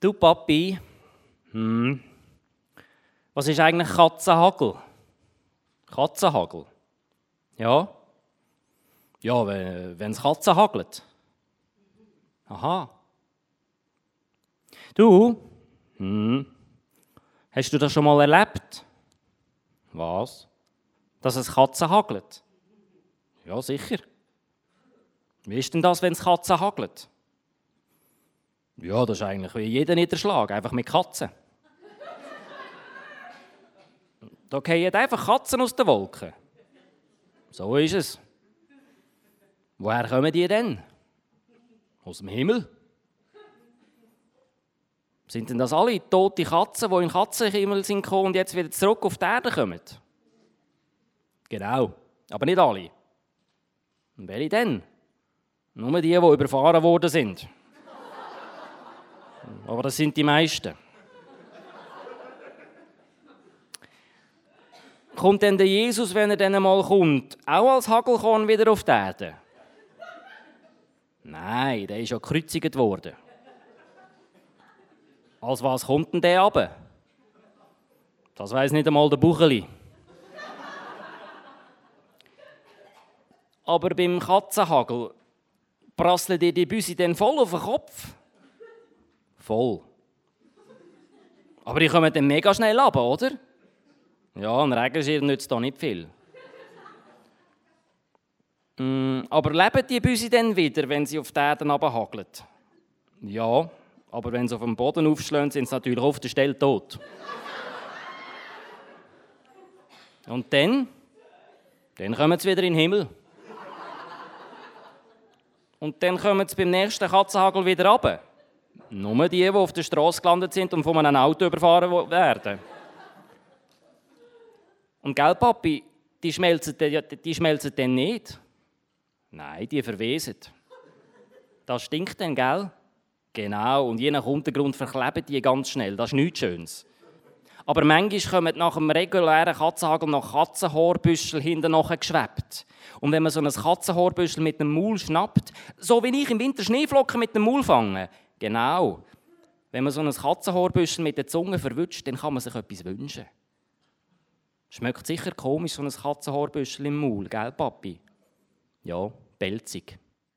Du Papi, was ist eigentlich Katzenhagel? Katzenhagel? Ja? Ja, wenn es Katzen hagelt. Aha. Du, hast du das schon mal erlebt? Was? Dass es Katzen hagelt? Ja, sicher. Wie ist denn das, wenn es Katzen hagelt? Ja, das ist eigentlich wie jeder Niederschlag, einfach mit Katzen. Da fallen einfach Katzen aus den Wolken. So ist es. Woher kommen die denn? Aus dem Himmel? Sind denn das alle tote Katzen, die in den Katzenhimmel sind gekommen und jetzt wieder zurück auf die Erde kommen? Genau, aber nicht alle. Und welche denn? Nur die überfahren worden sind. Aber das sind die meisten. Kommt denn der Jesus, wenn er dann einmal kommt, auch als Hagelkorn wieder auf die Erde? Nein, der ist ja gekreuzigt worden. Als was kommt denn der runter? Das weiss nicht einmal der Bucheli. Aber beim Katzenhagel prasseln dir die Büsi dann voll auf den Kopf? Voll. Aber die kommen dann mega schnell runter, oder? Ja, ein Regenschirm nützt da nicht viel. Aber leben die Büsi dann wieder, wenn sie auf die Erde runterhageln? Ja, aber wenn sie auf dem Boden aufschlagen, sind sie natürlich auf der Stelle tot. Und dann kommen sie wieder in den Himmel. Und dann kommen sie beim nächsten Katzenhagel wieder runter. Nur die auf der Straße gelandet sind und von einem Auto überfahren werden. Und gell, Papi, die schmelzen dann nicht. Nein, die verwesen. Das stinkt dann, gell? Genau, und je nach Untergrund verkleben die ganz schnell. Das ist nichts Schönes. Aber manchmal kommen nach dem regulären Katzenhagel noch Katzenhaarbüschel hinten nachher geschwebt. Und wenn man so ein Katzenhaarbüschel mit dem Maul schnappt, so wie ich im Winter Schneeflocken mit dem Maul fange, genau. Wenn man so ein Katzenhaarbüschel mit der Zunge verwünscht, dann kann man sich etwas wünschen. Schmeckt sicher komisch, so ein Katzenhaarbüschel im Maul, gell, Papi? Ja, pelzig.